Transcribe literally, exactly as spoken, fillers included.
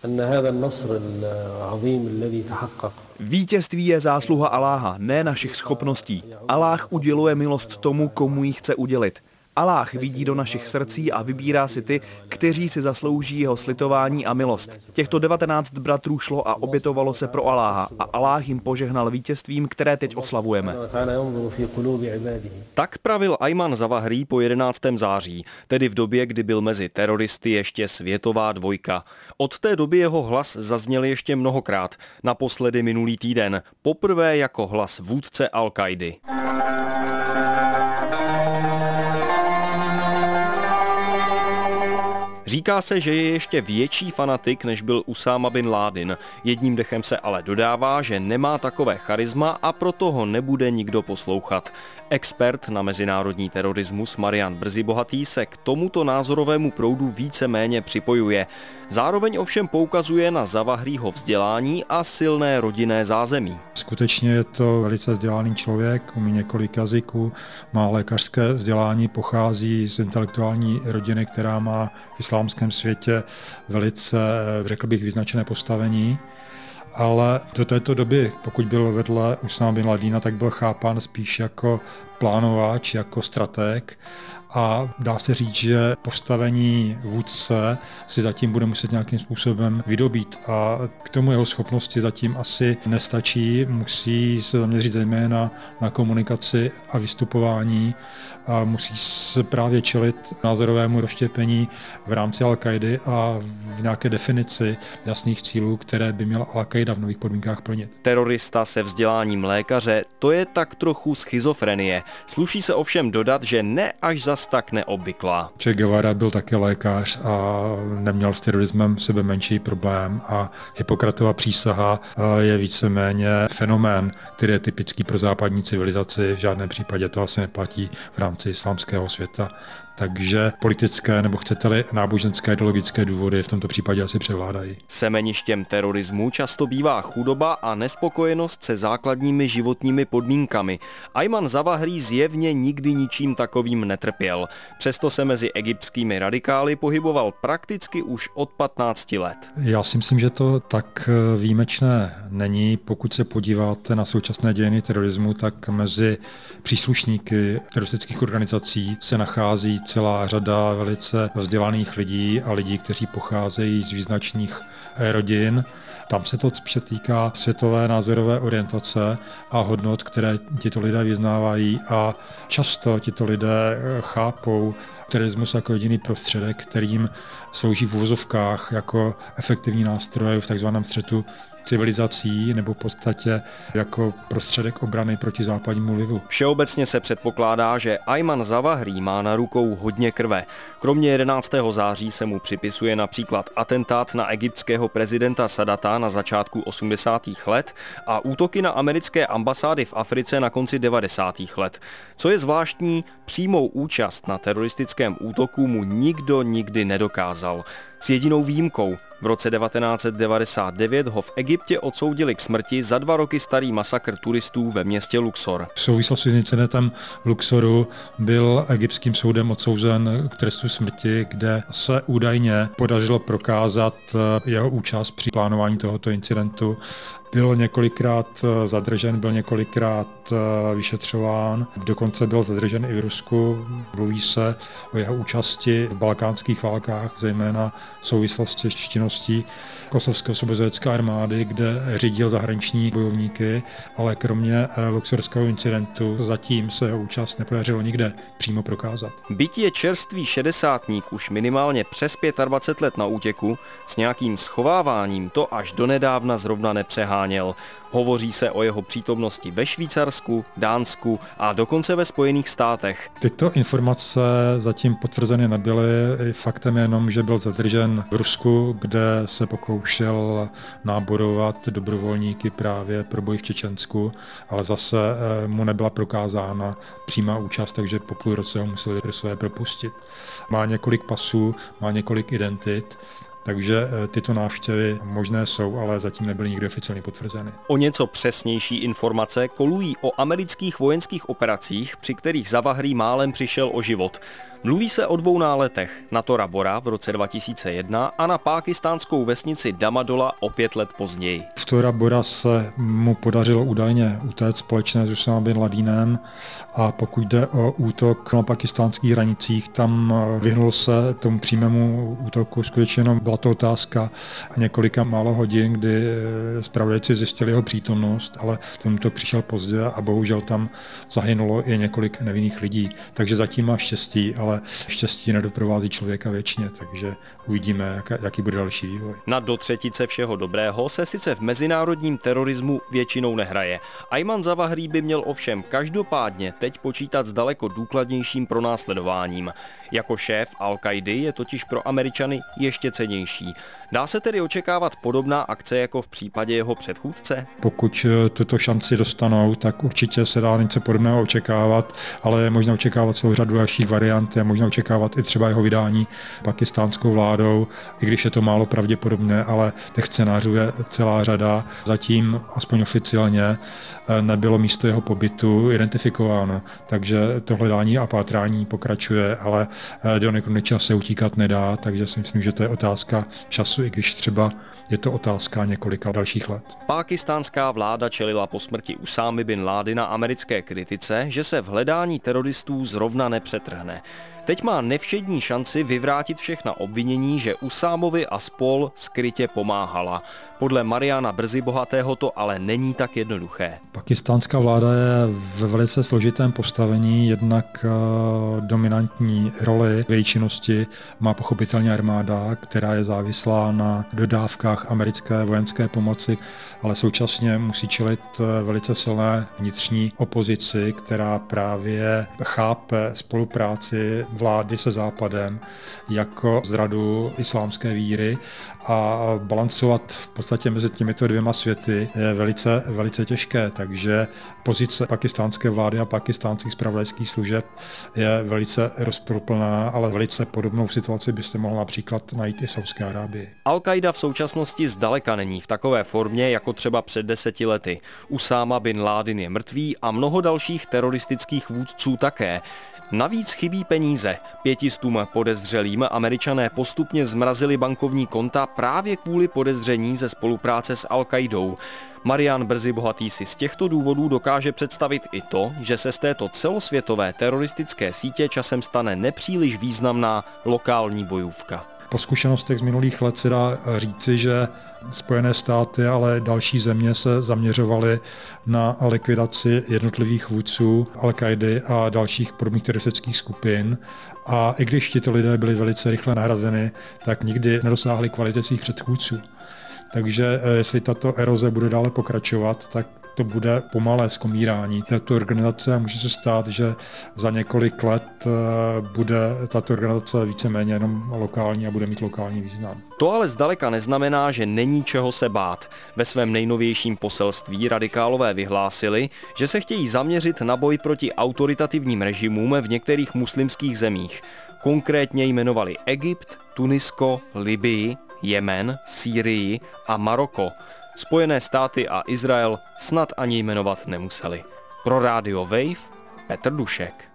Vítězství je zásluha Alláha, ne našich schopností. Alláh uděluje milost tomu, komu ji chce udělit. Alláh vidí do našich srdcí a vybírá si ty, kteří si zaslouží jeho slitování a milost. Těchto devatenáct bratrů šlo a obětovalo se pro Alláha a Alláh jim požehnal vítězstvím, které teď oslavujeme. Tak pravil Ajman Zawahri po jedenáctého září, tedy v době, kdy byl mezi teroristy ještě světová dvojka. Od té doby jeho hlas zazněl ještě mnohokrát, naposledy minulý týden, poprvé jako hlas vůdce Al-Kaidy. Říká se, že je ještě větší fanatik, než byl Usáma bin Ládin. Jedním dechem se ale dodává, že nemá takové charisma a proto ho nebude nikdo poslouchat. Expert na mezinárodní terorismus Marian Brzybohatý se k tomuto názorovému proudu víceméně připojuje. Zároveň ovšem poukazuje na Zawahriho vzdělání a silné rodinné zázemí. Skutečně je to velice vzdělaný člověk, umí několik jazyků, má lékařské vzdělání, pochází z intelektuální rodiny, která má v islámském světě velice, řekl bych, vyznačené postavení. Ale do této doby, pokud byl vedle Usáma bin Ládina, tak byl chápán spíš jako plánovač, jako stratég. A dá se říct, že postavení vůdce si zatím bude muset nějakým způsobem vydobít a k tomu jeho schopnosti zatím asi nestačí. Musí se zaměřit zejména na komunikaci a vystupování a musí se právě čelit názorovému rozštěpení v rámci Al-Kaidy a v nějaké definici jasných cílů, které by měla Al-Kaida v nových podmínkách plnit. Terorista se vzděláním lékaře, to je tak trochu schizofrenie. Sluší se ovšem dodat, že ne až zas tak neobvyklá. Che Guevara byl také lékař a neměl s terorismem sebe menší problém a Hippokratova přísaha je víceméně fenomén, který je typický pro západní civilizaci. V žádném případě to asi neplatí v rámci islámského světa. Takže politické nebo chcete-li náboženské ideologické důvody v tomto případě asi převládají. Semeništěm terorismu často bývá chudoba a nespokojenost se základními životními podmínkami. Ajman Zawahri zjevně nikdy ničím takovým netrpěl. Přesto se mezi egyptskými radikály pohyboval prakticky už od patnácti let. Já si myslím, že to tak výjimečné není. Pokud se podíváte na současné dějiny terorismu, tak mezi příslušníky teroristických organizací se nachází celá řada velice vzdělaných lidí a lidí, kteří pocházejí z význačných rodin. Tam se to spíše týká světové názorové orientace a hodnot, které tito lidé vyznávají a často tito lidé chápou terorismus jako jediný prostředek, kterým slouží v uvozovkách jako efektivní nástroj v takzvaném střetu civilizací nebo v podstatě jako prostředek obrany proti západnímu vlivu. Všeobecně se předpokládá, že Ajman Zawahri má na rukou hodně krve. Kromě jedenáctého září se mu připisuje například atentát na egyptského prezidenta Sadata na začátku osmdesátých let a útoky na americké ambasády v Africe na konci devadesátých let. Co je zvláštní, přímou účast na teroristickém útoku mu nikdo nikdy nedokázal. S jedinou výjimkou. V roce devatenáct set devadesát devět ho v Egyptě odsoudili k smrti za dva roky starý masakr turistů ve městě Luxor. V souvislosti s incidentem v Luxoru byl egyptským soudem odsouzen k trestu smrti, kde se údajně podařilo prokázat jeho účast při plánování tohoto incidentu. Byl několikrát zadržen, byl několikrát vyšetřován, dokonce byl zadržen i v Rusku. Mluví se o jeho účasti v balkánských válkách, zejména v souvislosti s činností kosovské osvobozenecké armády, kde řídil zahraniční bojovníky, ale kromě luxorského incidentu zatím se jeho účast nepodařilo nikde přímo prokázat. Byť je čerstvý šedesátník už minimálně přes dvacet pět let na útěku, s nějakým schováváním to až donedávna zrovna nepřeháněl. Hovoří se o jeho přítomnosti ve Švýcarsku, Dánsku a dokonce ve Spojených státech. Tyto informace zatím potvrzeny nebyly. Faktem je jenom, že byl zadržen v Rusku, kde se pokoušel náborovat dobrovolníky právě pro boj v Čečensku, ale zase mu nebyla prokázána přímá účast, takže po půl roce ho museli pro své propustit. Má několik pasů, má několik identit, takže tyto návštěvy možné jsou, ale zatím nebyly nikdy oficiálně potvrzeny. O něco přesnější informace kolují o amerických vojenských operacích, při kterých Zawahri málem přišel o život. Mluví se o dvou náletech, na Tora Bora v roce dva tisíce jedna a na pákistánskou vesnici Damadola o pět let později. V Tora Bora se mu podařilo údajně utéct společně s Usáma bin Ladínem a pokud jde o útok na pakistánských hranicích, tam vyhnul se tomu přímému útoku. Skutečně jenom byla to otázka několika málo hodin, kdy zpravodajci zjistili jeho přítomnost, ale ten útok přišel pozdě a bohužel tam zahynulo i několik nevinných lidí. Takže zatím má štěstí, ale štěstí nedoprovází člověka věčně, takže uvidíme, jaký bude další vývoj. Na do třetice všeho dobrého se sice v mezinárodním terorismu většinou nehraje. Ajman Zawahrī by měl ovšem každopádně teď počítat s daleko důkladnějším pronásledováním. Jako šéf Al-Kaidy je totiž pro Američany ještě cennější. Dá se tedy očekávat podobná akce jako v případě jeho předchůdce? Pokud tuto šanci dostanou, tak určitě se dá něco podobného očekávat, ale je možné očekávat celou řadu dalších variant, je možné očekávat i třeba jeho vydání pakistánskou vládou, i když je to málo pravděpodobné, ale těch scénářů je celá řada. Zatím, aspoň oficiálně, nebylo místo jeho pobytu identifikováno, takže to hledání a pátrání pokračuje, ale do nekonečna se utíkat nedá, takže si myslím, že to je otázka času, i když třeba je to otázka několika dalších let. Pákistánská vláda čelila po smrti Usámy bin Ládina americké kritice, že se v hledání teroristů zrovna nepřetrhne. Teď má nevšední šanci vyvrátit všechna obvinění, že Usámovi a spol skrytě pomáhala. Podle Mariana Brzybohatého to ale není tak jednoduché. Pakistánská vláda je ve velice složitém postavení, jednak dominantní roli v její činnosti má pochopitelně armáda, která je závislá na dodávkách americké vojenské pomoci, ale současně musí čelit velice silné vnitřní opozici, která právě chápe spolupráci vlády se Západem jako zradu islámské víry a balancovat v podstatě mezi těmito dvěma světy je velice, velice těžké, takže pozice pakistánské vlády a pakistánských zpravodajských služeb je velice rozporuplná, ale velice podobnou situaci byste mohla například najít i v Saúdské Arábii. Al-Qaida v současnosti zdaleka není v takové formě jako třeba před deseti lety. Usáma bin Ládin je mrtvý a mnoho dalších teroristických vůdců také. Navíc chybí peníze. Pětistům podezřelým Američané postupně zmrazili bankovní konta právě kvůli podezření ze spolupráce s Al-Qaidou. Marian Brzybohatý si z těchto důvodů dokáže představit i to, že se z této celosvětové teroristické sítě časem stane nepříliš významná lokální bojůvka. Po zkušenostech z minulých let se dá říci, že Spojené státy, ale další země se zaměřovaly na likvidaci jednotlivých vůdců Al-Kaidy a dalších podobných teroristických skupin. A i když tito lidé byli velice rychle nahrazeny, tak nikdy nedosáhli kvality svých předchůdců. Takže jestli tato eroze bude dále pokračovat, tak to bude pomalé zkomírání této organizace a může se stát, že za několik let bude tato organizace víceméně jenom lokální a bude mít lokální význam. To ale zdaleka neznamená, že není čeho se bát. Ve svém nejnovějším poselství radikálové vyhlásili, že se chtějí zaměřit na boj proti autoritativním režimům v některých muslimských zemích. Konkrétně jmenovali Egypt, Tunisko, Libyi, Jemen, Sýrii a Maroko. Spojené státy a Izrael snad ani jmenovat nemuseli. Pro Radio Wave Petr Dušek.